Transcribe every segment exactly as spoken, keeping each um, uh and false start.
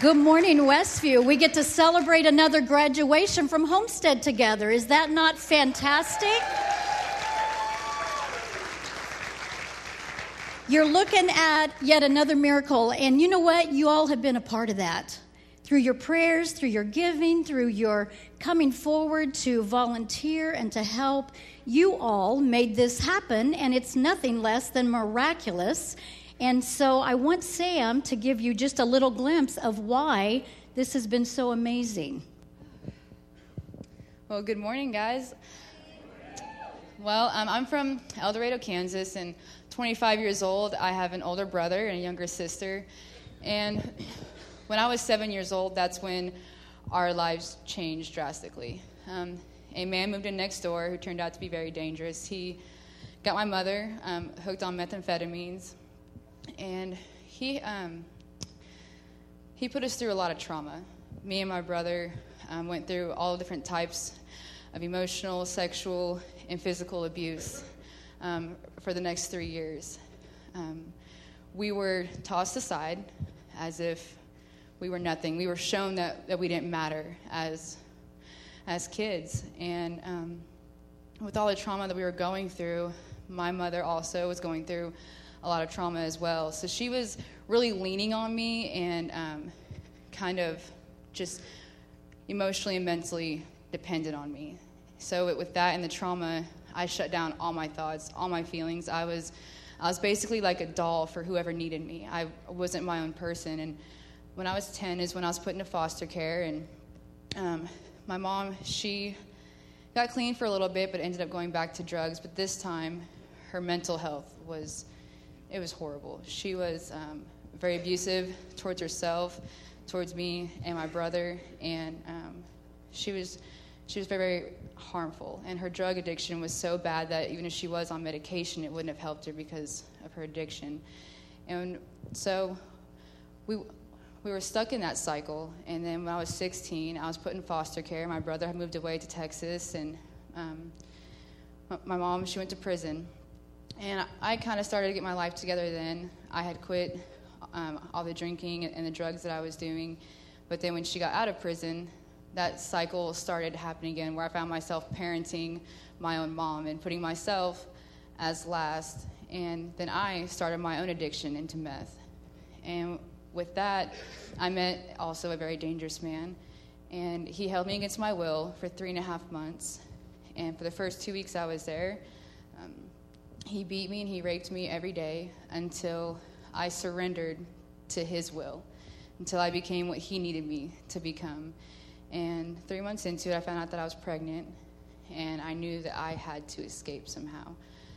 Good morning, Westview. We get to celebrate another graduation from Homestead together. Is that not fantastic? You're looking at yet another miracle, and you know what? You all have been a part of that. Through your prayers, through your giving, through your coming forward to volunteer and to help, you all made this happen, and it's nothing less than miraculous. And so I want Sam to give you just a little glimpse of why this has been so amazing. Well, good morning, guys. Well, um, I'm from El Dorado, Kansas, and twenty-five years old. I have an older brother and a younger sister. And when I was seven years old, that's when our lives changed drastically. Um, a man moved in next door who turned out to be very dangerous. He got my mother um, hooked on methamphetamines. And he um, he put us through a lot of trauma. Me and my brother um, went through all different types of emotional, sexual, and physical abuse um, for the next three years. Um, we were tossed aside as if we were nothing. We were shown that, that we didn't matter as as kids. And um, with all the trauma that we were going through, my mother also was going through a lot of trauma as well. So she was really leaning on me and um, kind of just emotionally and mentally dependent on me. So with that and the trauma, I shut down all my thoughts, all my feelings. I was I was basically like a doll for whoever needed me. I wasn't my own person. And when I was ten is when I was put into foster care. And um, my mom, she got clean for a little bit, but ended up going back to drugs. But this time, her mental health was... It was horrible. She was um, very abusive towards herself, towards me and my brother, and um, she was she was very, very harmful. And her drug addiction was so bad that even if she was on medication, it wouldn't have helped her because of her addiction. And so we we were stuck in that cycle. And then when I was sixteen, I was put in foster care. My brother had moved away to Texas, and um, my mom, she went to prison. And I kind of started to get my life together then. I had quit um, all the drinking and the drugs that I was doing. But then when she got out of prison, that cycle started happening again, where I found myself parenting my own mom and putting myself as last. And then I started my own addiction into meth. And with that, I met also a very dangerous man. And he held me against my will for three and a half months. And for the first two weeks I was there, um, he beat me and he raped me every day until I surrendered to his will, until I became what he needed me to become. And three months into it, I found out that I was pregnant, and I knew that I had to escape somehow.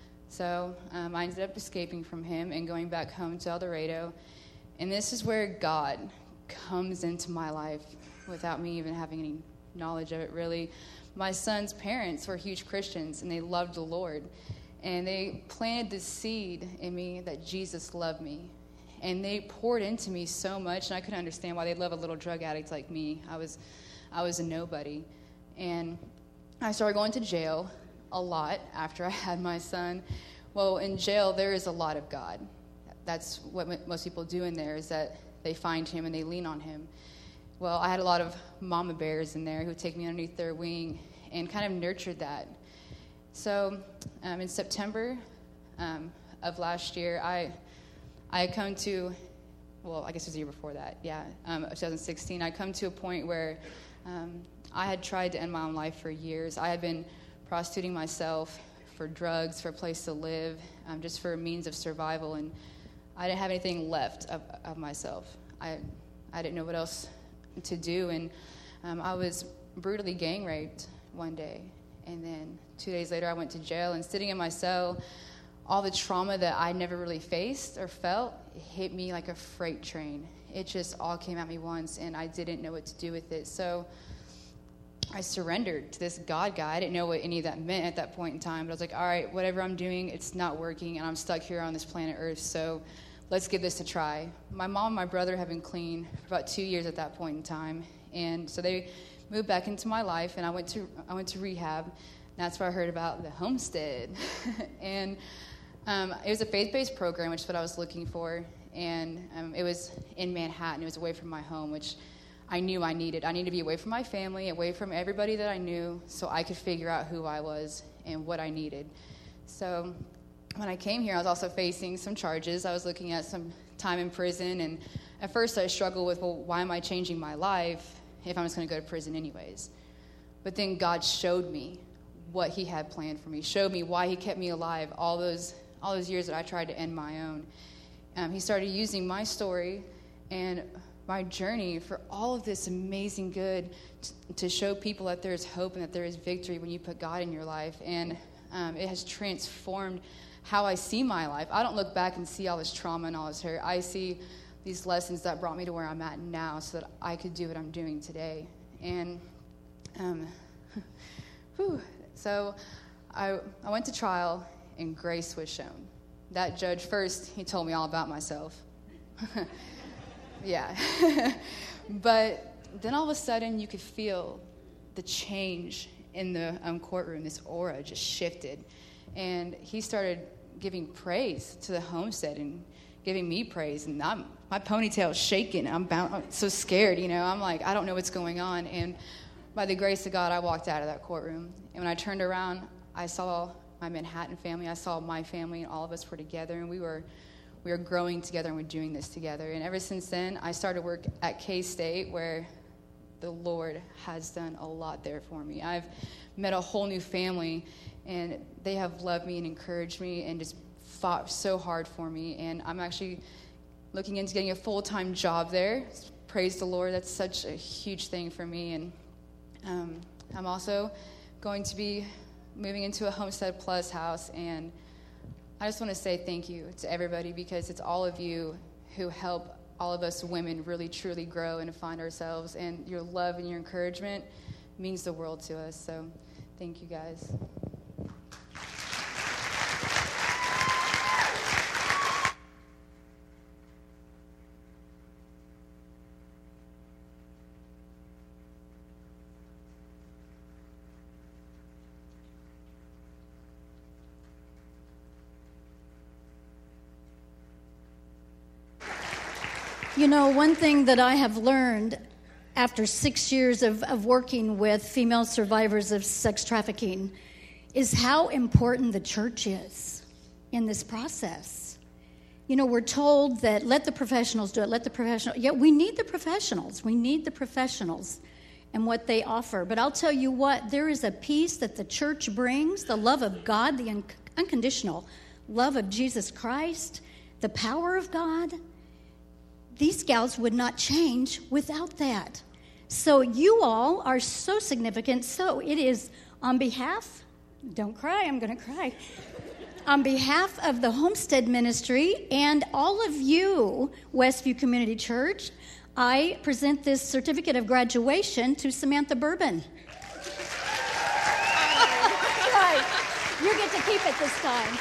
So um, I ended up escaping from him and going back home to El Dorado. And this is where God comes into my life without me even having any knowledge of it, really. My son's parents were huge Christians, and they loved the Lord. And they planted this seed in me that Jesus loved me. And they poured into me so much, and I couldn't understand why they love a little drug addict like me. I was I was a nobody. And I started going to jail a lot after I had my son. Well, in jail, there is a lot of God. That's what most people do in there, is that they find him and they lean on him. Well, I had a lot of mama bears in there who would take me underneath their wing and kind of nurtured that. So um, in September um, of last year, I I had come to, well, I guess it was the year before that, yeah, um, twenty sixteen, I come to a point where um, I had tried to end my own life for years. I had been prostituting myself for drugs, for a place to live, um, just for a means of survival, and I didn't have anything left of, of myself. I I didn't know what else to do, and um, I was brutally gang raped one day. And then two days later, I went to jail, and sitting in my cell, all the trauma that I never really faced or felt, it hit me like a freight train. It just all came at me once, and I didn't know what to do with it. So I surrendered to this God guy. I didn't know what any of that meant at that point in time, but I was like, all right, whatever I'm doing, it's not working, and I'm stuck here on this planet Earth, so let's give this a try. My mom and my brother have been clean for about two years at that point in time, and so they moved back into my life, and I went to I went to rehab. And that's where I heard about the Homestead. And um, it was a faith-based program, which is what I was looking for. and um, it was in Manhattan. It was away from my home, which I knew I needed. I needed to be away from my family, away from everybody that I knew, so I could figure out who I was and what I needed. So when I came here, I was also facing some charges. I was looking at some time in prison, and at first I struggled with, well, why am I changing my life if I'm just going to go to prison anyways? But then God showed me what he had planned for me, showed me why he kept me alive all those all those years that I tried to end my own. Um, he started using my story and my journey for all of this amazing good t- to show people that there is hope and that there is victory when you put God in your life. And um, it has transformed how I see my life. I don't look back and see all this trauma and all this hurt. I see these lessons that brought me to where I'm at now so that I could do what I'm doing today. And um, whew, so I, I went to trial, and grace was shown. That judge, first, he told me all about myself. Yeah. But then all of a sudden, you could feel the change in the um, courtroom. This aura just shifted. And he started giving praise to the homestead and giving me praise. And I'm, my ponytail's shaking. I'm, bound, I'm so scared, you know. I'm like, I don't know what's going on. And by the grace of God, I walked out of that courtroom. And when I turned around, I saw my Manhattan family. I saw my family, and all of us were together, and we were we were growing together, and we're doing this together. And ever since then, I started work at K-State, where the Lord has done a lot there for me. I've met a whole new family, and they have loved me and encouraged me and just fought so hard for me. And I'm actually looking into getting a full-time job there. Praise the Lord. That's such a huge thing for me. And um, I'm also going to be moving into a Homestead Plus house, and I just want to say thank you to everybody, because it's all of you who help all of us women really truly grow and find ourselves, and your love and your encouragement means the world to us. So thank you guys. You know, one thing that I have learned after six years of, of working with female survivors of sex trafficking is how important the church is in this process. You know, we're told that let the professionals do it, let the professionals. Yeah, we need the professionals. We need the professionals and what they offer. But I'll tell you what, there is a peace that the church brings, the love of God, the un- unconditional love of Jesus Christ, the power of God. These gals would not change without that. So you all are so significant. So it is on behalf, don't cry, I'm going to cry. On behalf of the Homestead Ministry and all of you, Westview Community Church, I present this certificate of graduation to Samantha Bourbon. Right. You get to keep it this time.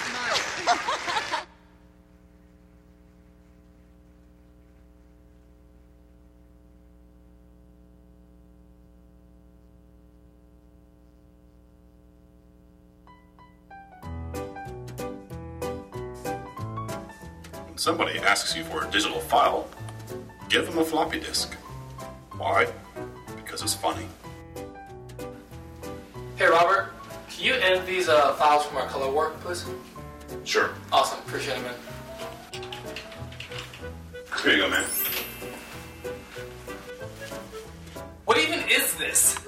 Somebody asks you for a digital file, give them a floppy disk. Why? Because it's funny. Hey Robert, can you edit these uh, files from our color work, please? Sure. Awesome, appreciate it, man. Here you go, man. What even is this?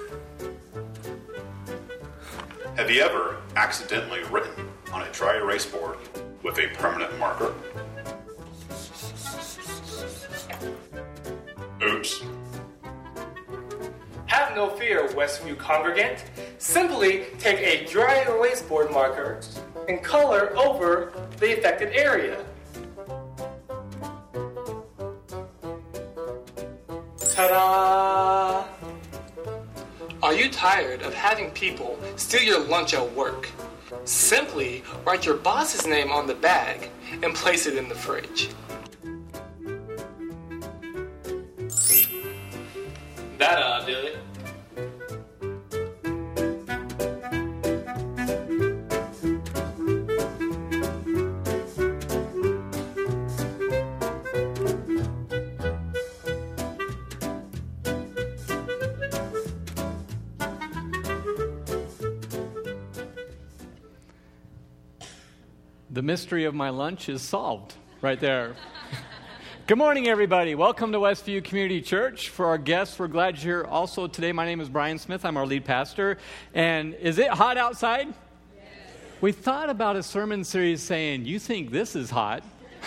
Have you ever accidentally written on a dry erase board with a permanent marker? Oops. Have no fear, Westview congregant. Simply take a dry erase board marker and color over the affected area. Ta-da! Are you tired of having people steal your lunch at work? Simply write your boss's name on the bag and place it in the fridge. That uh, do it. The mystery of my lunch is solved right there. Good morning, everybody. Welcome to Westview Community Church. For our guests, we're glad you're here. Also today, my name is Brian Smith. I'm our lead pastor. And is it hot outside? Yes. We thought about a sermon series saying, you think this is hot?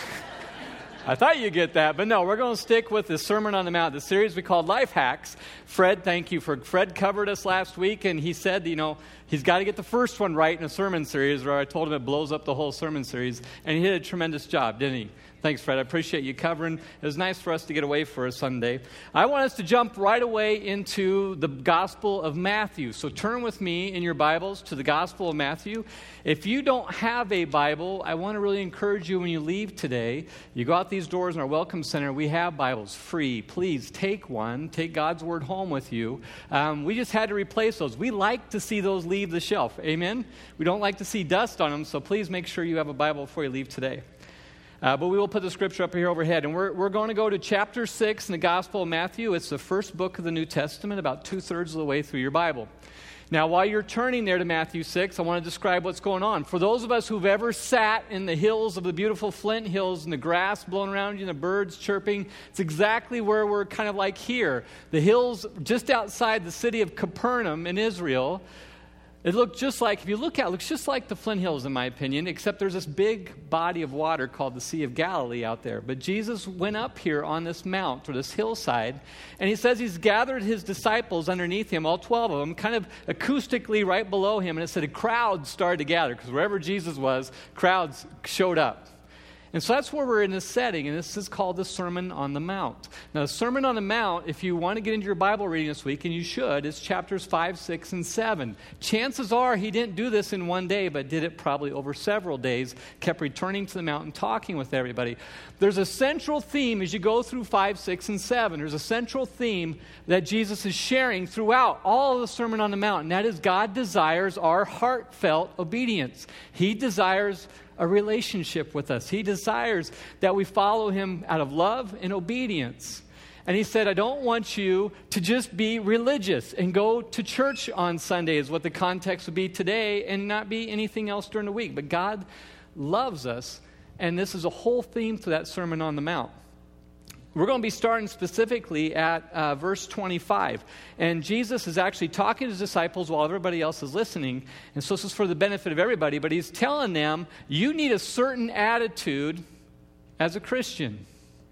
I thought you'd get that, but no, we're going to stick with the Sermon on the Mount, the series we called Life Hacks. Fred, thank you for, Fred covered us last week, and he said, you know, he's got to get the first one right in a sermon series, or I told him it blows up the whole sermon series, and he did a tremendous job, didn't he? Thanks, Fred. I appreciate you covering. It was nice for us to get away for a Sunday. I want us to jump right away into the Gospel of Matthew. So turn with me in your Bibles to the Gospel of Matthew. If you don't have a Bible, I want to really encourage you when you leave today, you go out these doors in our Welcome Center, we have Bibles free. Please take one. Take God's Word home with you. Um, we just had to replace those. We like to see those leave the shelf. Amen? We don't like to see dust on them, so please make sure you have a Bible before you leave today. Uh, but we will put the scripture up here overhead. And we're, we're going to go to chapter six in the Gospel of Matthew. It's the first book of the New Testament, about two-thirds of the way through your Bible. Now, while you're turning there to Matthew six, I want to describe what's going on. For those of us who've ever sat in the hills of the beautiful Flint Hills and the grass blowing around you and the birds chirping, it's exactly where we're kind of like here. The hills just outside the city of Capernaum in Israel. It looked just like, if you look at it, it looks just like the Flint Hills, in my opinion, except there's this big body of water called the Sea of Galilee out there. But Jesus went up here on this mount, or this hillside, and he says he's gathered his disciples underneath him, all twelve of them, kind of acoustically right below him, and it said a crowd started to gather, because wherever Jesus was, crowds showed up. And so that's where we're in this setting, and this is called the Sermon on the Mount. Now, the Sermon on the Mount, if you want to get into your Bible reading this week, and you should, is chapters five, six, and seven. Chances are he didn't do this in one day, but did it probably over several days, kept returning to the mountain, talking with everybody. There's a central theme as you go through five, six, and seven. There's a central theme that Jesus is sharing throughout all of the Sermon on the Mount, and that is God desires our heartfelt obedience. He desires a relationship with us. He desires that we follow him out of love and obedience. And he said, I don't want you to just be religious and go to church on Sunday, is what the context would be today, and not be anything else during the week. But God loves us, and this is a whole theme to that Sermon on the Mount. We're going to be starting specifically at uh, verse twenty-five. And Jesus is actually talking to his disciples while everybody else is listening. And so this is for the benefit of everybody. But he's telling them, you need a certain attitude as a Christian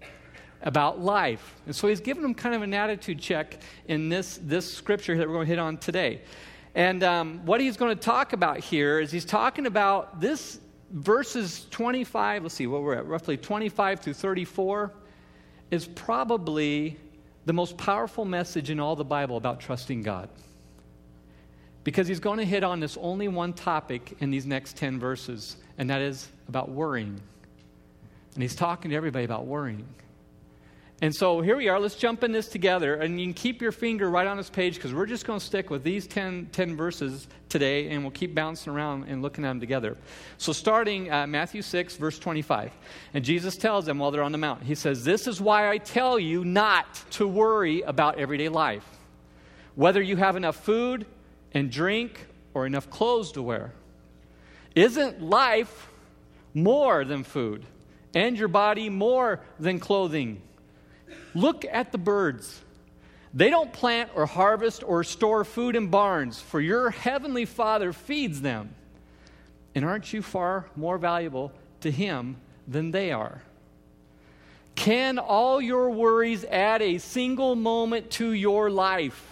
about life. And so he's giving them kind of an attitude check in this, this scripture that we're going to hit on today. And um, what he's going to talk about here is he's talking about this verses twenty-five. Let's see, what we're at, roughly twenty-five through thirty-four. Is probably the most powerful message in all the Bible about trusting God. Because he's going to hit on this only one topic in these next ten verses, and that is about worrying. And he's talking to everybody about worrying. And so here we are. Let's jump in this together. And you can keep your finger right on this page, because we're just going to stick with these ten, ten verses today, and we'll keep bouncing around and looking at them together. So starting uh, Matthew six, verse twenty-five. And Jesus tells them while they're on the mountain, he says, this is why I tell you not to worry about everyday life, whether you have enough food and drink or enough clothes to wear. Isn't life more than food, and your body more than clothing? Look at the birds. They don't plant or harvest or store food in barns, for your heavenly Father feeds them. And aren't you far more valuable to him than they are? Can all your worries add a single moment to your life?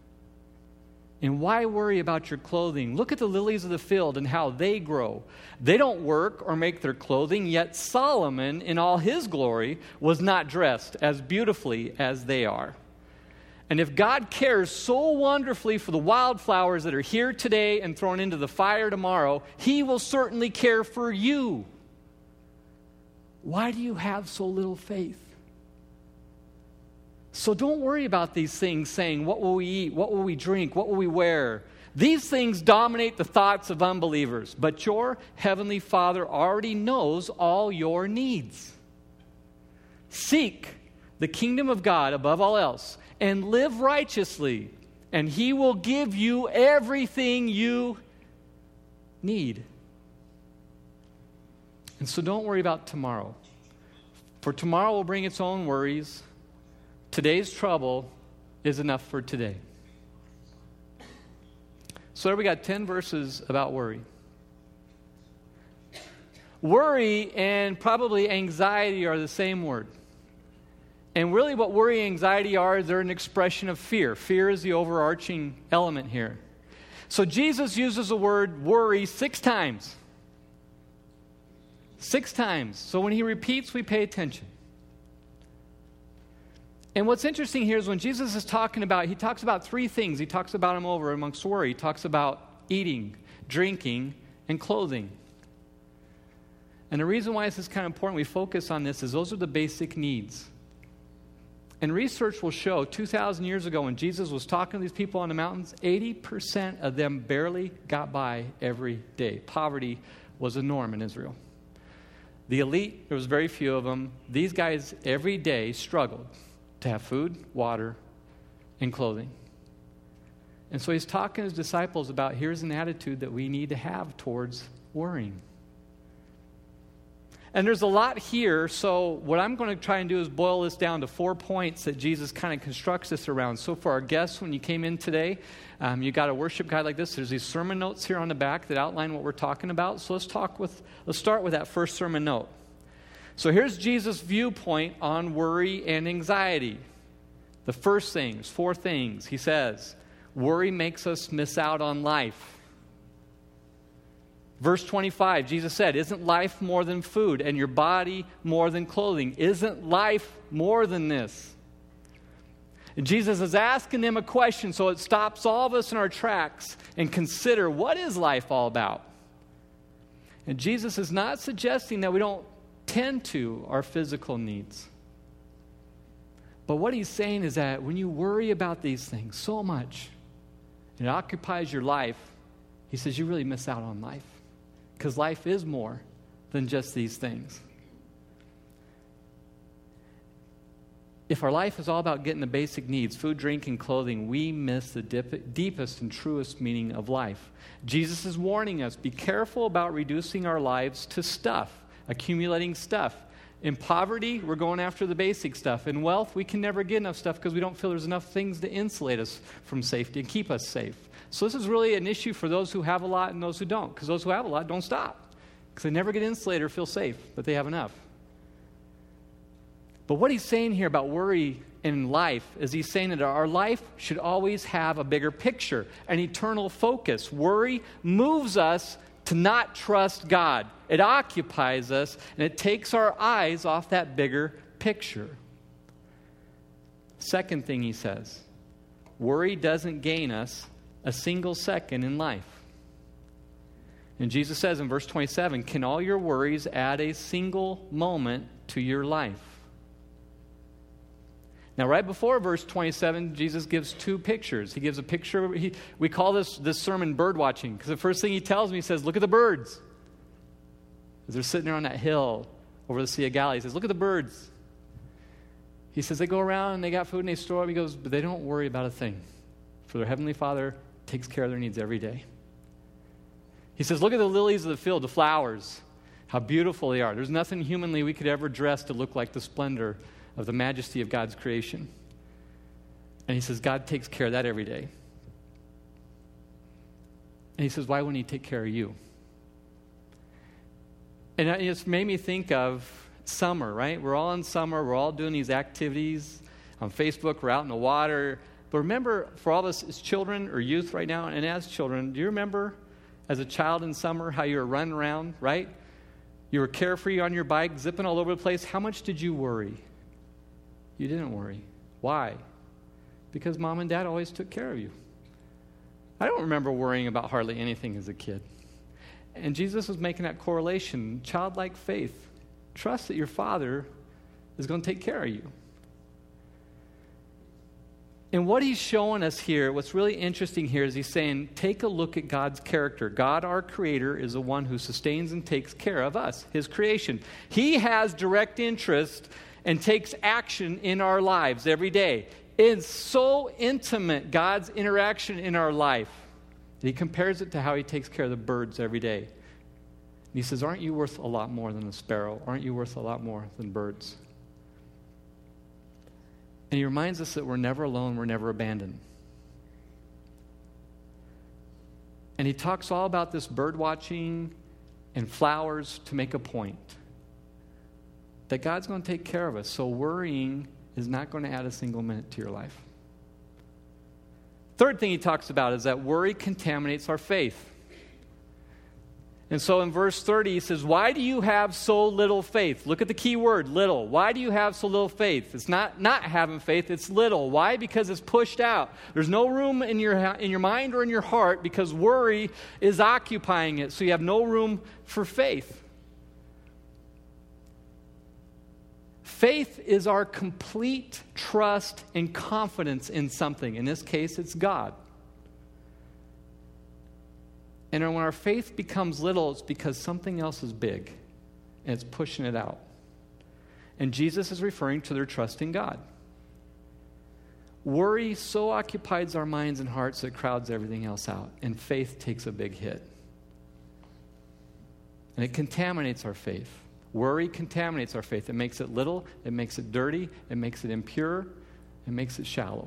And why worry about your clothing? Look at the lilies of the field and how they grow. They don't work or make their clothing, yet Solomon, in all his glory, was not dressed as beautifully as they are. And if God cares so wonderfully for the wildflowers that are here today and thrown into the fire tomorrow, he will certainly care for you. Why do you have so little faith? So don't worry about these things saying, what will we eat? What will we drink? What will we wear? These things dominate the thoughts of unbelievers, but your heavenly Father already knows all your needs. Seek the kingdom of God above all else and live righteously, and he will give you everything you need. And so don't worry about tomorrow. For tomorrow will bring its own worries. Today's trouble is enough for today. So there we got ten verses about worry. Worry and probably anxiety are the same word. And really what worry and anxiety are, they're an expression of fear. Fear is the overarching element here. So Jesus uses the word worry six times. Six times. So when he repeats, we pay attention. And what's interesting here is when Jesus is talking about, he talks about three things. He talks about them over amongst worry. He talks about eating, drinking, and clothing. And the reason why this is kind of important we focus on this is those are the basic needs. And research will show two thousand years ago when Jesus was talking to these people on the mountains, eighty percent of them barely got by every day. Poverty was a norm in Israel. The elite, there was very few of them. These guys every day struggled to have food, water, and clothing. And so he's talking to his disciples about here's an attitude that we need to have towards worrying. And there's a lot here, so what I'm going to try and do is boil this down to four points that Jesus kind of constructs this around. So for our guests, when you came in today, um, you got a worship guide like this. There's these sermon notes here on the back that outline what we're talking about. So let's talk with, let's start with that first sermon note. So here's Jesus' viewpoint on worry and anxiety. The first things, four things, he says, worry makes us miss out on life. Verse twenty-five, Jesus said, isn't life more than food and your body more than clothing? Isn't life more than this? And Jesus is asking them a question, so it stops all of us in our tracks and consider what is life all about? And Jesus is not suggesting that we don't tend to our physical needs. But what he's saying is that when you worry about these things so much, and it occupies your life, he says you really miss out on life. Because life is more than just these things. If our life is all about getting the basic needs, food, drink, and clothing, we miss the dip, deepest and truest meaning of life. Jesus is warning us, be careful about reducing our lives to stuff, accumulating stuff. In poverty, we're going after the basic stuff. In wealth, we can never get enough stuff because we don't feel there's enough things to insulate us from safety and keep us safe. So this is really an issue for those who have a lot and those who don't. Because those who have a lot don't stop. Because they never get insulated or feel safe, but they have enough. But what he's saying here about worry in life is he's saying that our life should always have a bigger picture, an eternal focus. Worry moves us to not trust God. It occupies us, and it takes our eyes off that bigger picture. Second thing he says, worry doesn't gain us a single second in life. And Jesus says in verse twenty-seven, can all your worries add a single moment to your life? Now, right before verse twenty-seven, Jesus gives two pictures. He gives a picture, he, we call this, this sermon bird watching, because the first thing he tells me, he says, look at the birds. As they're sitting there on that hill over the Sea of Galilee, he says, look at the birds. He says, they go around and they got food and they store it. He goes, but they don't worry about a thing. For their Heavenly Father takes care of their needs every day. He says, look at the lilies of the field, the flowers, how beautiful they are. There's nothing humanly we could ever dress to look like the splendor of the majesty of God's creation. And he says, God takes care of that every day. And he says, why wouldn't he take care of you? And it's made me think of summer, right? We're all in summer. We're all doing these activities on Facebook. We're out in the water. But remember, for all of us as children or youth right now, and as children, do you remember as a child in summer how you were running around, right? You were carefree on your bike, zipping all over the place. How much did you worry? You didn't worry. Why? Because mom and dad always took care of you. I don't remember worrying about hardly anything as a kid. And Jesus was making that correlation. Childlike faith. Trust that your Father is going to take care of you. And what he's showing us here, what's really interesting here is he's saying, take a look at God's character. God, our Creator, is the one who sustains and takes care of us, His creation. He has direct interest and takes action in our lives every day. It's so intimate, God's interaction in our life, that he compares it to how he takes care of the birds every day. he says, aren't you worth a lot more than a sparrow? Aren't you worth a lot more than birds? And he reminds us that we're never alone, we're never abandoned. And he talks all about this bird watching and flowers to make a point. That God's going to take care of us. So worrying is not going to add a single minute to your life. Third thing he talks about is that worry contaminates our faith. And so in verse thirty, he says, why do you have so little faith? Look at the key word, little. Why do you have so little faith? It's not not having faith, it's little. Why? Because it's pushed out. There's no room in your, in your mind or in your heart because worry is occupying it. So you have no room for faith. Faith is our complete trust and confidence in something. In this case, it's God. And when our faith becomes little, it's because something else is big, and it's pushing it out. And Jesus is referring to their trust in God. Worry so occupies our minds and hearts that it crowds everything else out, and faith takes a big hit. And it contaminates our faith. Worry contaminates our faith. It makes it little, it makes it dirty, it makes it impure, it makes it shallow.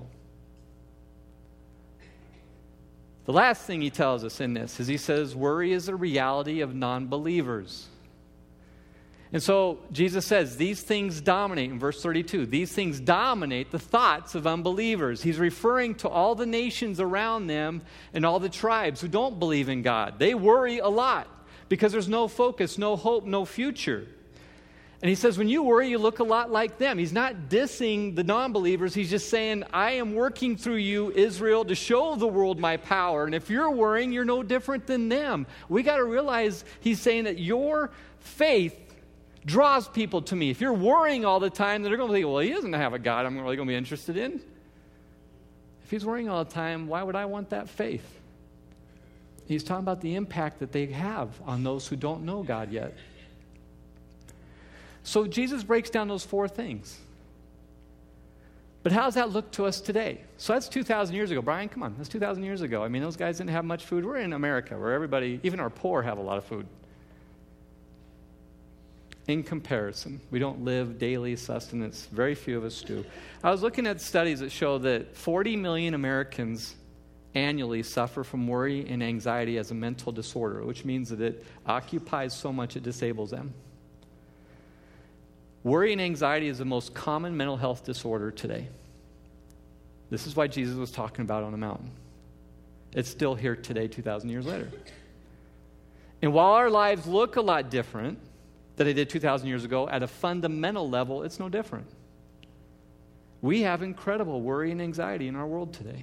The last thing he tells us in this is he says worry is a reality of non-believers. And so Jesus says these things dominate, in verse thirty-two, these things dominate the thoughts of unbelievers. He's referring to all the nations around them and all the tribes who don't believe in God. They worry a lot because there's no focus, no hope, no future. And he says, when you worry, you look a lot like them. He's not dissing the non-believers. He's just saying, I am working through you, Israel, to show the world my power. And if you're worrying, you're no different than them. We got to realize he's saying that your faith draws people to me. If you're worrying all the time, then they're going to think, well, he doesn't have a God I'm really going to be interested in. If he's worrying all the time, why would I want that faith? He's talking about the impact that they have on those who don't know God yet. So Jesus breaks down those four things. But how does that look to us today? So that's two thousand years ago. Brian, come on, that's two thousand years ago. I mean, those guys didn't have much food. We're in America where everybody, even our poor, have a lot of food. In comparison, we don't live daily sustenance. Very few of us do. I was looking at studies that show that forty million Americans annually suffer from worry and anxiety as a mental disorder, which means that it occupies so much it disables them. Worry and anxiety is the most common mental health disorder today. This is why Jesus was talking about it on the mountain. It's still here today, two thousand years later. And while our lives look a lot different than they did two thousand years ago, at a fundamental level, it's no different. We have incredible worry and anxiety in our world today.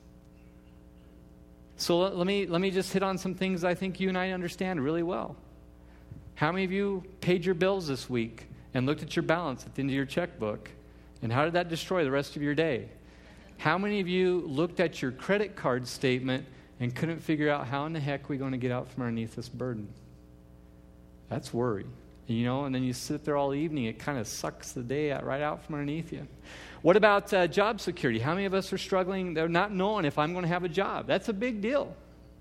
So let, let me let me just hit on some things I think you and I understand really well. How many of you paid your bills this week and looked at your balance at the end of your checkbook? And how did that destroy the rest of your day? How many of you looked at your credit card statement and couldn't figure out how in the heck we're going to get out from underneath this burden? That's worry. You know, and then you sit there all evening, it kind of sucks the day out, right out from underneath you. What about uh, job security? How many of us are struggling? They're not knowing if I'm going to have a job. That's a big deal.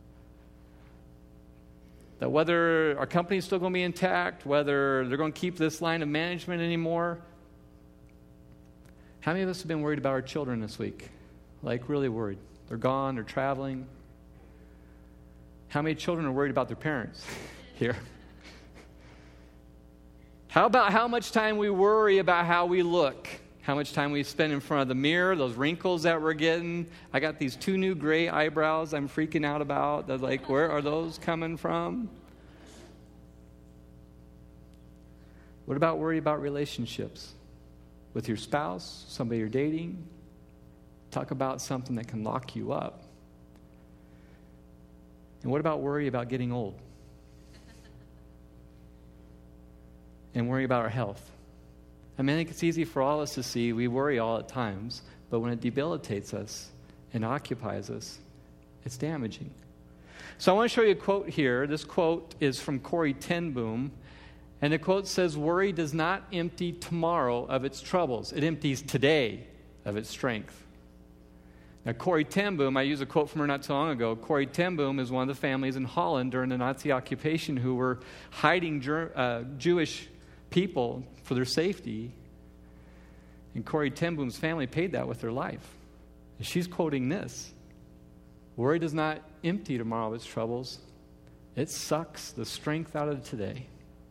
That whether our company is still going to be intact, whether they're going to keep this line of management anymore. How many of us have been worried about our children this week? Like really worried. They're gone, they're traveling. How many children are worried about their parents here? How about how much time we worry about how we look? How much time we spend in front of the mirror, those wrinkles that we're getting. I got these two new gray eyebrows I'm freaking out about. They're like, where are those coming from? What about worry about relationships? With your spouse, somebody you're dating? Talk about something that can lock you up. And what about worry about getting old? And worry about our health. I mean, I think it's easy for all of us to see we worry all at times, but when it debilitates us and occupies us, it's damaging. So I want to show you a quote here. This quote is from Corrie ten Boom, and the quote says, "Worry does not empty tomorrow of its troubles. It empties today of its strength." Now, Corrie ten Boom, I used a quote from her not too long ago. Corrie ten Boom is one of the families in Holland during the Nazi occupation who were hiding Jer- uh, Jewish people for their safety. And Corrie ten Boom's family paid that with their life. And she's quoting this. Worry does not empty tomorrow of its troubles. It sucks the strength out of today.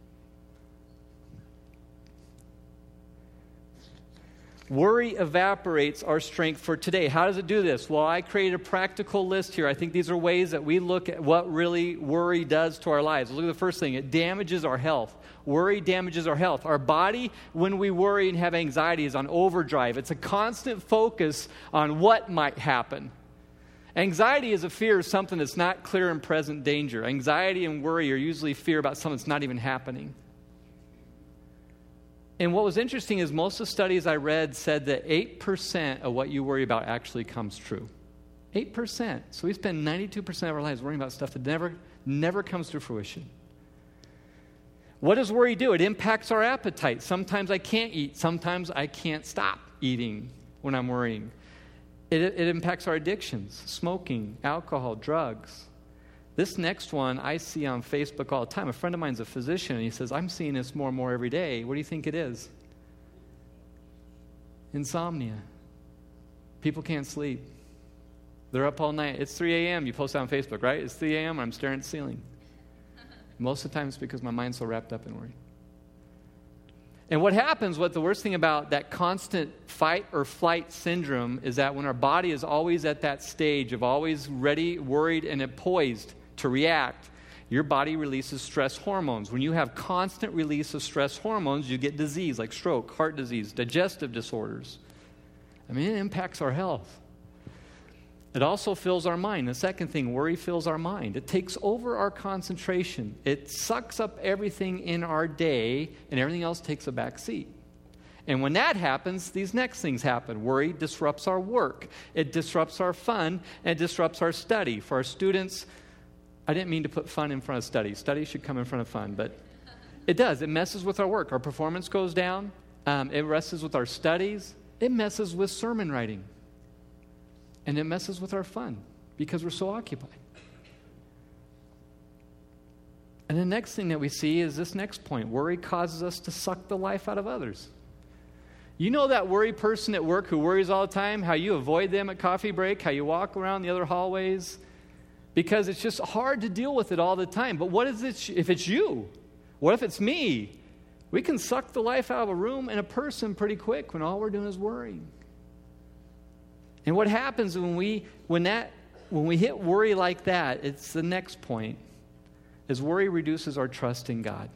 Worry evaporates our strength for today. How does it do this? Well, I created a practical list here. I think these are ways that we look at what really worry does to our lives. Look at the first thing. It damages our health. Worry damages our health. Our body, when we worry and have anxiety, is on overdrive. It's a constant focus on what might happen. Anxiety is a fear of something that's not clear and present danger. Anxiety and worry are usually fear about something that's not even happening. And what was interesting is most of the studies I read said that eight percent of what you worry about actually comes true. eight percent. So we spend ninety-two percent of our lives worrying about stuff that never, never comes to fruition. What does worry do? It impacts our appetite. Sometimes I can't eat. Sometimes I can't stop eating when I'm worrying. It, it impacts our addictions, smoking, alcohol, drugs. This next one I see on Facebook all the time. A friend of mine's a physician, and he says, I'm seeing this more and more every day. What do you think it is? Insomnia. People can't sleep. They're up all night. It's three a.m. You post it on Facebook, right? It's three a.m. I'm staring at the ceiling. Most of the time it's because my mind's so wrapped up in worry. And what happens, what the worst thing about that constant fight or flight syndrome is that when our body is always at that stage of always ready, worried, and poised to react, your body releases stress hormones. When you have constant release of stress hormones, you get disease like stroke, heart disease, digestive disorders. I mean, it impacts our health. It also fills our mind. The second thing, worry fills our mind. It takes over our concentration. It sucks up everything in our day, and everything else takes a back seat. And when that happens, these next things happen. Worry disrupts our work. It disrupts our fun, and it disrupts our study. For our students, I didn't mean to put fun in front of study. Study should come in front of fun, but it does. It messes with our work. Our performance goes down. Um, it messes with our studies. It messes with sermon writing. And it messes with our fun because we're so occupied. And the next thing that we see is this next point. Worry causes us to suck the life out of others. You know that worry person at work who worries all the time, how you avoid them at coffee break, how you walk around the other hallways, because it's just hard to deal with it all the time. But what is it if it's you? What if it's me? We can suck the life out of a room and a person pretty quick when all we're doing is worrying. And what happens when we when that when we hit worry like that, it's the next point, is worry reduces our trust in God.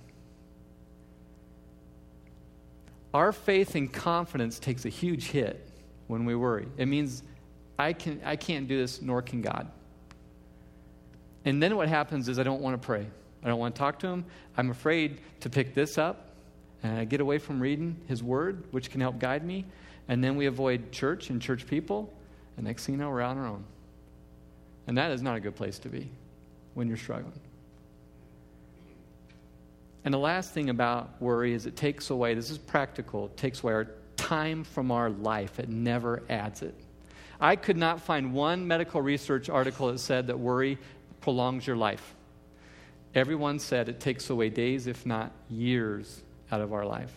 Our faith and confidence takes a huge hit when we worry. It means I can I can't do this, nor can God. And then what happens is I don't want to pray. I don't want to talk to him. I'm afraid to pick this up. And I get away from reading his word, which can help guide me. And then we avoid church and church people. And next thing you know, we're on our own. And that is not a good place to be when you're struggling. And the last thing about worry is it takes away, this is practical, it takes away our time from our life. It never adds it. I could not find one medical research article that said that worry prolongs your life. Everyone said it takes away days, if not years, out of our life.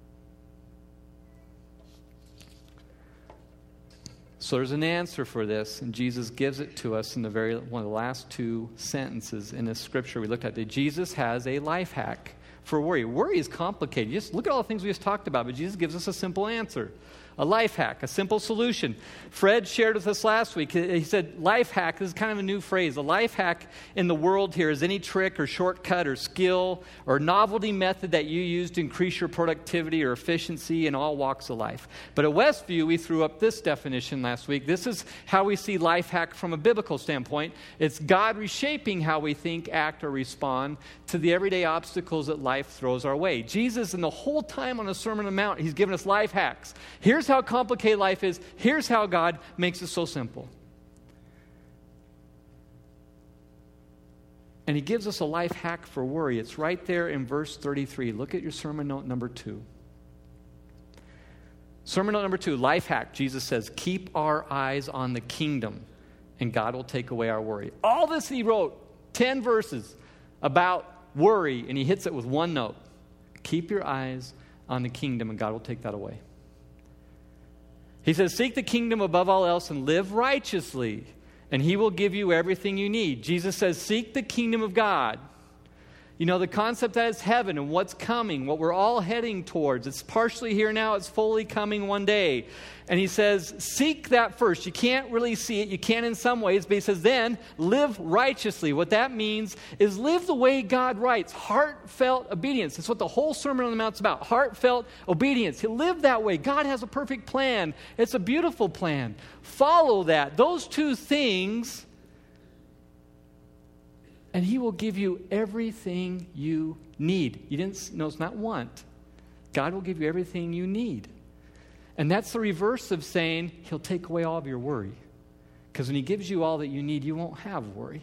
So there's an answer for this, and Jesus gives it to us in the very one of the last two sentences in this scripture we looked at. That Jesus has a life hack for worry. Worry is complicated. Just look at all the things we just talked about, but Jesus gives us a simple answer. A life hack, a simple solution. Fred shared with us last week. He said, life hack, this is kind of a new phrase. A life hack in the world here is any trick or shortcut or skill or novelty method that you use to increase your productivity or efficiency in all walks of life. But at Westview, we threw up this definition last week. This is how we see life hack from a biblical standpoint. It's God reshaping how we think, act, or respond to the everyday obstacles that life throws our way. Jesus, in the whole time on the Sermon on the Mount, he's given us life hacks. Here's how complicated life is. Here's how God makes it so simple. And he gives us a life hack for worry. It's right there in verse thirty-three. Look at your sermon note number two. Sermon note number two, life hack. Jesus says, keep our eyes on the kingdom, and God will take away our worry. All this he wrote, ten verses about worry, and he hits it with one note. Keep your eyes on the kingdom, and God will take that away. He says, seek the kingdom above all else and live righteously, and he will give you everything you need. Jesus says, seek the kingdom of God. You know, the concept that is heaven and what's coming, what we're all heading towards. It's partially here now, it's fully coming one day. And he says, seek that first. You can't really see it. You can in some ways, but he says, then live righteously. What that means is live the way God writes. Heartfelt obedience. That's what the whole Sermon on the Mount's about. Heartfelt obedience. He lived that way. God has a perfect plan. It's a beautiful plan. Follow that. Those two things, and he will give you everything you need. You didn't know it's not want. God will give you everything you need. And that's the reverse of saying he'll take away all of your worry. Because when he gives you all that you need, you won't have worry.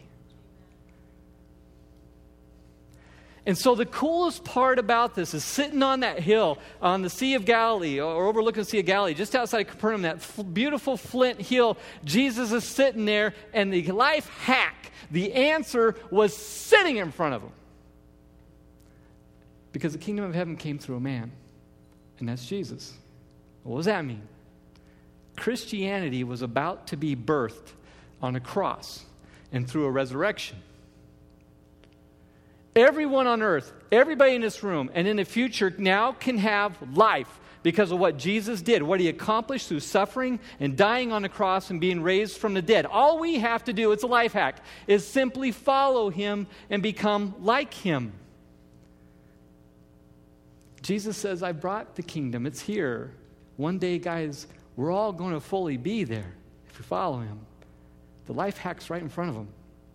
And so the coolest part about this is sitting on that hill on the Sea of Galilee, or overlooking the Sea of Galilee, just outside of Capernaum, that f- beautiful flint hill, Jesus is sitting there, and the life hack, the answer was sitting in front of him. Because the kingdom of heaven came through a man, and that's Jesus. What does that mean? Christianity was about to be birthed on a cross and through a resurrection. Everyone on earth, everybody in this room, and in the future now can have life because of what Jesus did, what he accomplished through suffering and dying on the cross and being raised from the dead. All we have to do, it's a life hack, is simply follow him and become like him. Jesus says, I brought the kingdom. It's here. One day, guys, we're all going to fully be there if we follow him. The life hack's right in front of him.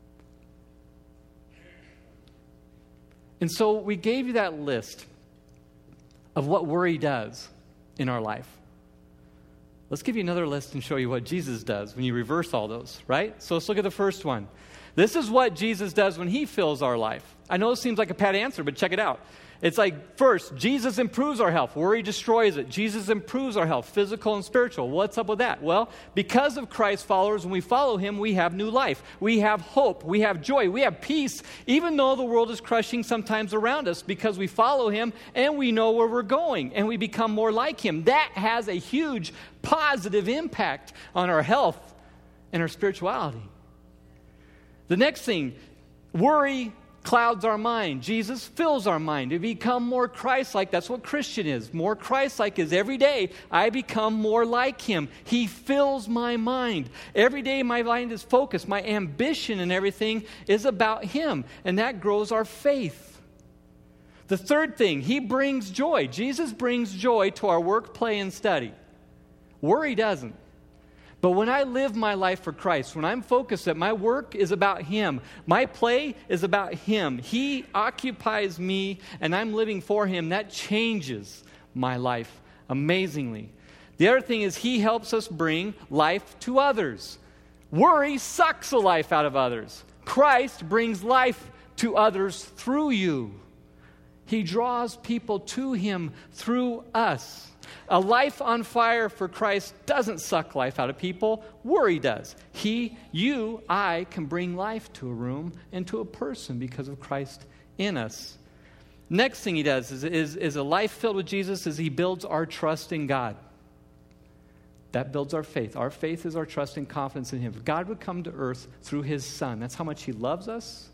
And so we gave you that list of what worry does in our life. Let's give you another list and show you what Jesus does when you reverse all those, right? So let's look at the first one. This is what Jesus does when he fills our life. I know it seems like a pat answer, but check it out. It's like, first, Jesus improves our health. Worry destroys it. Jesus improves our health, physical and spiritual. What's up with that? Well, because of Christ's followers, when we follow him, we have new life. We have hope. We have joy. We have peace, even though the world is crushing sometimes around us, because we follow him and we know where we're going and we become more like him. That has a huge positive impact on our health and our spirituality. The next thing, worry clouds our mind. Jesus fills our mind to become more Christ-like. That's what Christian is. More Christ-like is every day I become more like him. He fills my mind. Every day my mind is focused. My ambition and everything is about him. And that grows our faith. The third thing, he brings joy. Jesus brings joy to our work, play, and study. Worry doesn't. But when I live my life for Christ, when I'm focused that my work is about him, my play is about him, he occupies me and I'm living for him, that changes my life amazingly. The other thing is he helps us bring life to others. Worry sucks the life out of others. Christ brings life to others through you. He draws people to him through us. A life on fire for Christ doesn't suck life out of people. Worry does. He, you, I can bring life to a room and to a person because of Christ in us. Next thing he does is, is, is a life filled with Jesus is he builds our trust in God. That builds our faith. Our faith is our trust and confidence in him. If God would come to earth through his son, that's how much he loves us.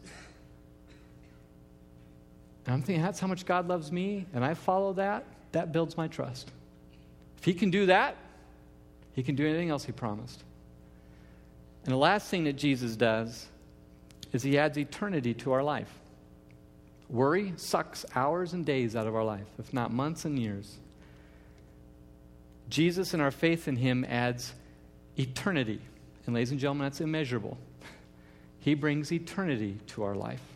And I'm thinking, that's how much God loves me, and I follow that. That builds my trust. If he can do that, he can do anything else he promised. And the last thing that Jesus does is he adds eternity to our life. Worry sucks hours and days out of our life, if not months and years. Jesus and our faith in him adds eternity. And ladies and gentlemen, that's immeasurable. He brings eternity to our life.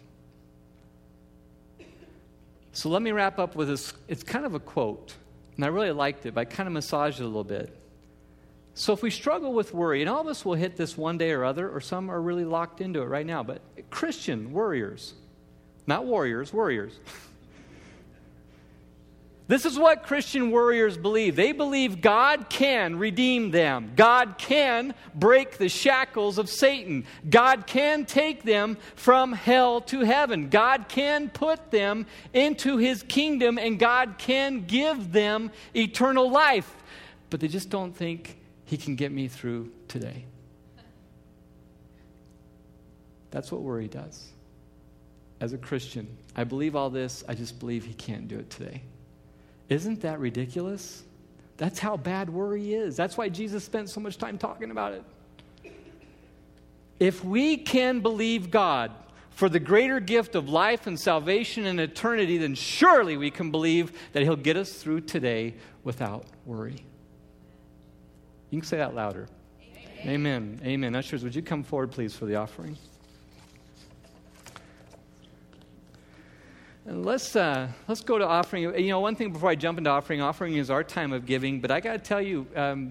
So let me wrap up with this. It's kind of a quote. And I really liked it, but I kind of massaged it a little bit. So if we struggle with worry, and all of us will hit this one day or other, or some are really locked into it right now, but Christian worriers, not warriors, warriors. This is what Christian warriors believe. They believe God can redeem them. God can break the shackles of Satan. God can take them from hell to heaven. God can put them into his kingdom, and God can give them eternal life. But they just don't think he can get me through today. That's what worry does. As a Christian, I believe all this, I just believe he can't do it today. Isn't that ridiculous? That's how bad worry is. That's why Jesus spent so much time talking about it. If we can believe God for the greater gift of life and salvation and eternity, then surely we can believe that he'll get us through today without worry. You can say that louder. Amen. Amen. Amen. Ushers, would you come forward, please, for the offering? And let's uh, let's go to offering. You know, one thing before I jump into offering, offering is our time of giving. But I got to tell you, um,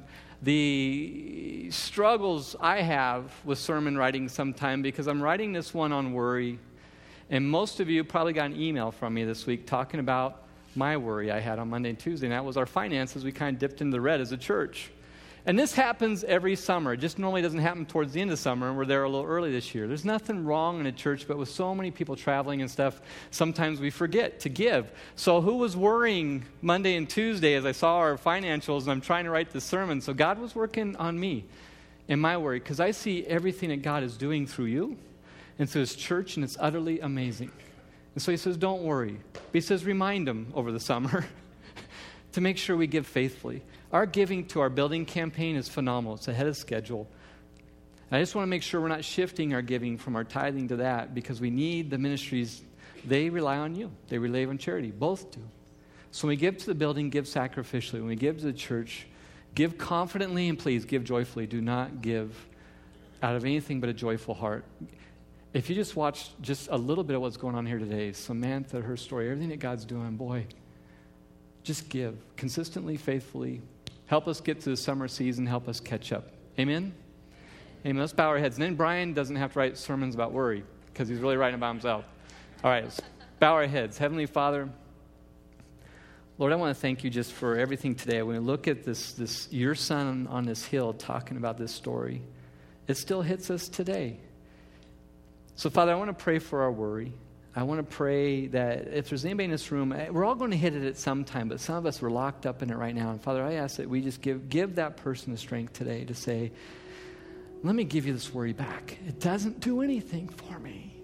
the struggles I have with sermon writing sometime, because I'm writing this one on worry. And most of you probably got an email from me this week talking about my worry I had on Monday and Tuesday. And that was our finances. We kind of dipped into the red as a church. And this happens every summer. It just normally doesn't happen towards the end of summer, and we're there a little early this year. There's nothing wrong in a church, but with so many people traveling and stuff, sometimes we forget to give. So who was worrying Monday and Tuesday as I saw our financials, and I'm trying to write this sermon? So God was working on me in my worry, because I see everything that God is doing through you and through his church, and it's utterly amazing. And so he says, don't worry. But he says, remind them over the summer to make sure we give faithfully. Our giving to our building campaign is phenomenal. It's ahead of schedule. I just want to make sure we're not shifting our giving from our tithing to that, because we need the ministries. They rely on you. They rely on charity. Both do. So when we give to the building, give sacrificially. When we give to the church, give confidently, and please give joyfully. Do not give out of anything but a joyful heart. If you just watch just a little bit of what's going on here today, Samantha, her story, everything that God's doing, boy, just give consistently, faithfully. Help us get to the summer season. Help us catch up. Amen? Amen. Let's bow our heads. And then Brian doesn't have to write sermons about worry, because he's really writing about himself. All right, let's bow our heads. Heavenly Father, Lord, I want to thank you just for everything today. When we look at this, this your son on this hill talking about this story, it still hits us today. So, Father, I want to pray for our worry. I want to pray that if there's anybody in this room, we're all going to hit it at some time, but some of us are locked up in it right now. And Father, I ask that we just give, give that person the strength today to say, let me give you this worry back. It doesn't do anything for me.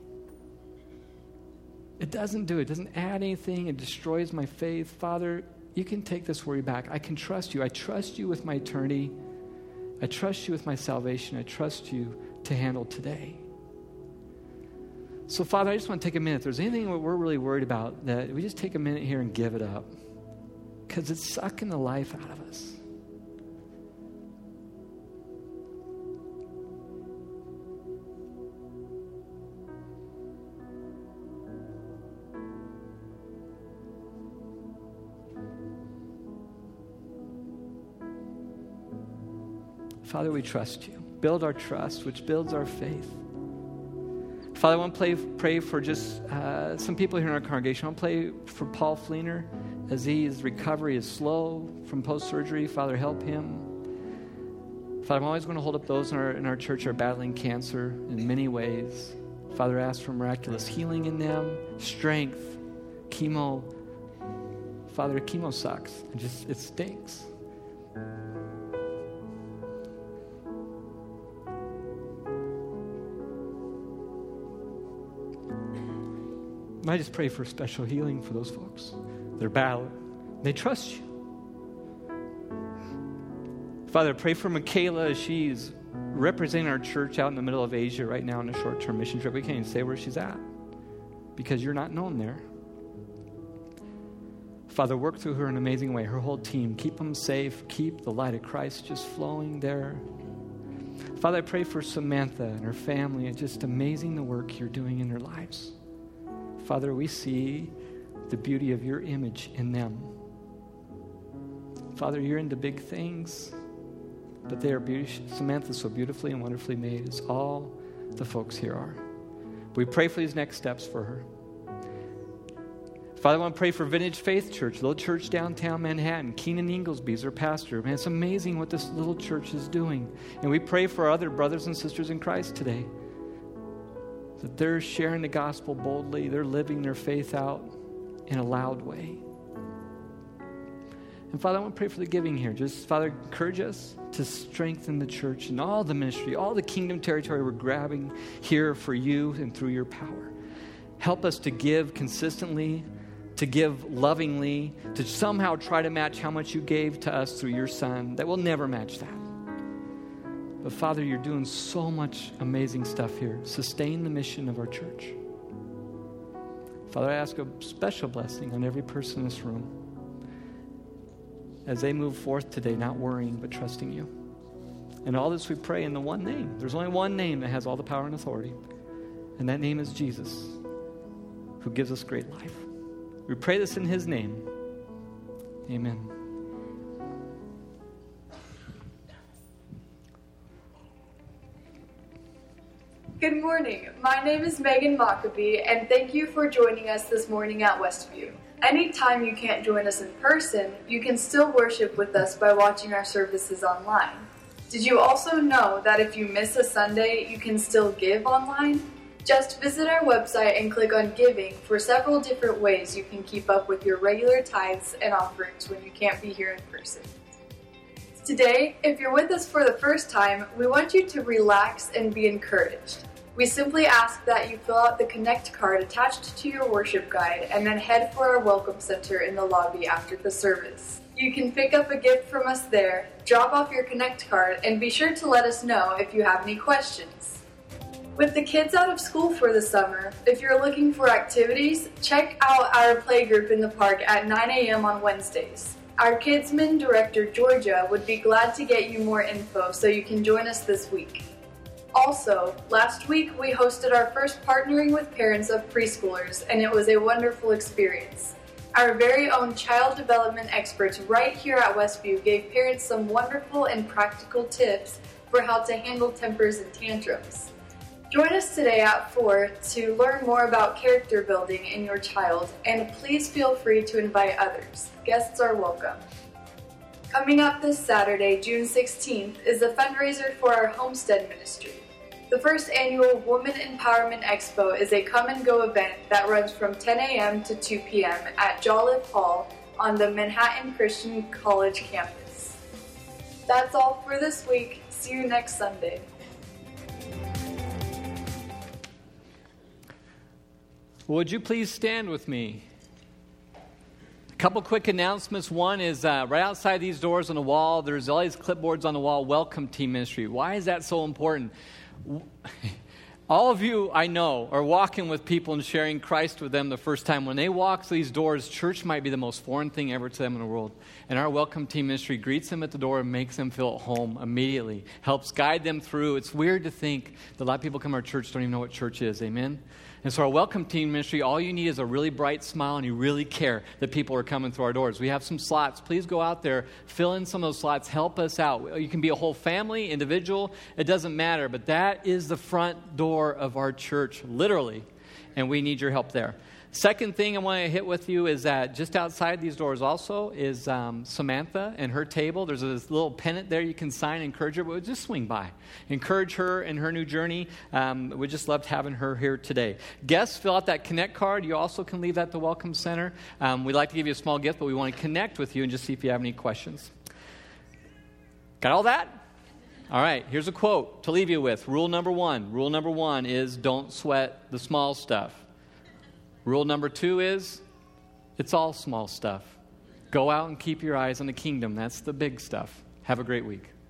It doesn't do it. It doesn't add anything. It destroys my faith. Father, you can take this worry back. I can trust you. I trust you with my eternity. I trust you with my salvation. I trust you to handle today. So, Father, I just want to take a minute. If there's anything that we're really worried about, that we just take a minute here and give it up, because it's sucking the life out of us. Father, we trust you. Build our trust, which builds our faith. Father, I want to play, pray for just uh, some people here in our congregation. I want to pray for Paul Fleener as he, his recovery is slow from post-surgery. Father, help him. Father, I'm always going to hold up those in our, in our church who are battling cancer in many ways. Father, I ask for miraculous healing in them, strength, chemo. Father, chemo sucks. It just, it stinks. I just pray for special healing for those folks. They're battling. They trust you. Father, I pray for Michaela as she's representing our church out in the middle of Asia right now on a short-term mission trip. We can't even say where she's at because you're not known there. Father, work through her in an amazing way. Her whole team, keep them safe. Keep the light of Christ just flowing there. Father, I pray for Samantha and her family. It's just amazing the work you're doing in their lives. Father, we see the beauty of your image in them. Father, you're into big things, but they are beautiful. Samantha's so beautifully and wonderfully made, as all the folks here are. We pray for these next steps for her. Father, I want to pray for Vintage Faith Church, little church downtown Manhattan. Keenan Inglesby is their pastor. Man, it's amazing what this little church is doing. And we pray for other brothers and sisters in Christ today, that they're sharing the gospel boldly. They're living their faith out in a loud way. And Father, I want to pray for the giving here. Just, Father, encourage us to strengthen the church and all the ministry, all the kingdom territory we're grabbing here for you and through your power. Help us to give consistently, to give lovingly, to somehow try to match how much you gave to us through your Son. That will never match that. But Father, you're doing so much amazing stuff here. Sustain the mission of our church. Father, I ask a special blessing on every person in this room as they move forth today, not worrying, but trusting you. And all this we pray in the one name. There's only one name that has all the power and authority, and that name is Jesus, who gives us great life. We pray this in his name. Amen. Good morning. My name is Megan Maccabee, and thank you for joining us this morning at Westview. Anytime you can't join us in person, you can still worship with us by watching our services online. Did you also know that if you miss a Sunday, you can still give online? Just visit our website and click on Giving for several different ways you can keep up with your regular tithes and offerings when you can't be here in person. Today, if you're with us for the first time, we want you to relax and be encouraged. We simply ask that you fill out the Connect card attached to your worship guide and then head for our Welcome Center in the lobby after the service. You can pick up a gift from us there, drop off your Connect card, and be sure to let us know if you have any questions. With the kids out of school for the summer, if you're looking for activities, check out our playgroup in the park at nine a.m. on Wednesdays. Our Kidsman Director, Georgia, would be glad to get you more info so you can join us this week. Also, last week we hosted our first Partnering with Parents of Preschoolers, and it was a wonderful experience. Our very own child development experts right here at Westview gave parents some wonderful and practical tips for how to handle tempers and tantrums. Join us today at four to learn more about character building in your child, and please feel free to invite others. Guests are welcome. Coming up this Saturday, June sixteenth, is a fundraiser for our Homestead Ministry. The first annual Woman Empowerment Expo is a come-and-go event that runs from ten a.m. to two p.m. at Jolliffe Hall on the Manhattan Christian College campus. That's all for this week. See you next Sunday. Would you please stand with me? A couple quick announcements. One is uh, right outside these doors on the wall, there's all these clipboards on the wall, Welcome Team Ministry. Why is that so important? All of you, I know, are walking with people and sharing Christ with them the first time. When they walk through these doors, church might be the most foreign thing ever to them in the world. And our Welcome Team Ministry greets them at the door and makes them feel at home immediately, helps guide them through. It's weird to think that a lot of people come to our church don't even know what church is. Amen? And so our Welcome Team Ministry, all you need is a really bright smile and you really care that people are coming through our doors. We have some slots. Please go out there, fill in some of those slots, help us out. You can be a whole family, individual, it doesn't matter. But that is the front door of our church, literally, and we need your help there. Second thing I want to hit with you is that just outside these doors also is um, Samantha and her table. There's this little pennant there you can sign, encourage her, but just swing by. Encourage her in her new journey. Um, we just loved having her here today. Guests, fill out that Connect card. You also can leave that at the Welcome Center. Um, we'd like to give you a small gift, but we want to connect with you and just see if you have any questions. Got all that? All right, here's a quote to leave you with. Rule number one. Rule number one is don't sweat the small stuff. Rule number two is, it's all small stuff. Go out and keep your eyes on the kingdom. That's the big stuff. Have a great week.